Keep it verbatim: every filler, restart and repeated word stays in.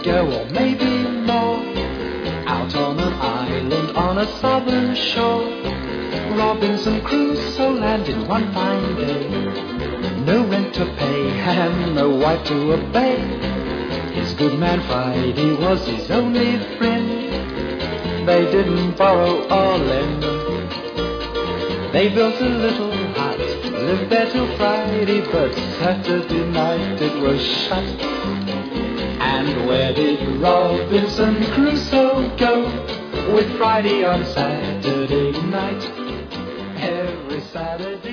ago or maybe more, out on an island on a southern shore, Robinson Crusoe landed one fine day. No rent to pay and no wife to obey. His good man Friday was his only friend. They didn't borrow or lend. They built a little hut, lived there till Friday, but Saturday night it was shut. And where did Robinson Crusoe go with Friday on Saturday night? Every Saturday